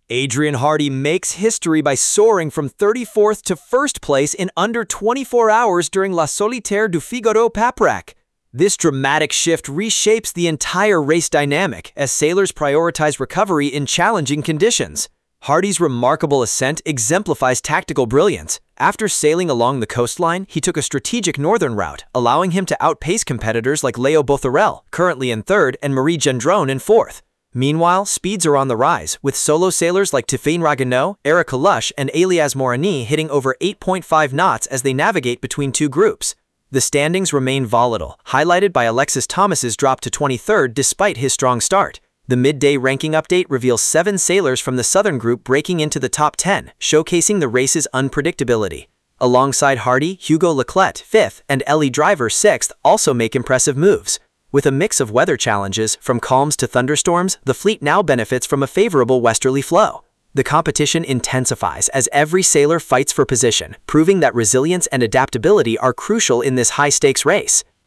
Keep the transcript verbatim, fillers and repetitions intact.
Adrian Hardy makes history by soaring from thirty-fourth to first place in under twenty-four hours during La Solitaire du Figaro Paprac. This dramatic shift reshapes the entire race dynamic as sailors prioritize recovery in challenging conditions. Hardy's remarkable ascent exemplifies tactical brilliance. After sailing along the coastline, he took a strategic northern route, allowing him to outpace competitors like Leo Bothorel, currently in third, and Marie Gendron in fourth. Meanwhile, speeds are on the rise, with solo sailors like Tiffaine Ragueneau, Erica Lush, and Elias Morani hitting over eight point five knots as they navigate between two groups. The standings remain volatile, highlighted by Alexis Thomas's drop to twenty-third despite his strong start. The midday ranking update reveals seven sailors from the southern group breaking into the top ten, showcasing the race's unpredictability. Alongside Hardy, Hugo Leclerc, fifth, and Ellie Driver, sixth, also make impressive moves. With a mix of weather challenges, from calms to thunderstorms, the fleet now benefits from a favorable westerly flow. The competition intensifies as every sailor fights for position, proving that resilience and adaptability are crucial in this high-stakes race.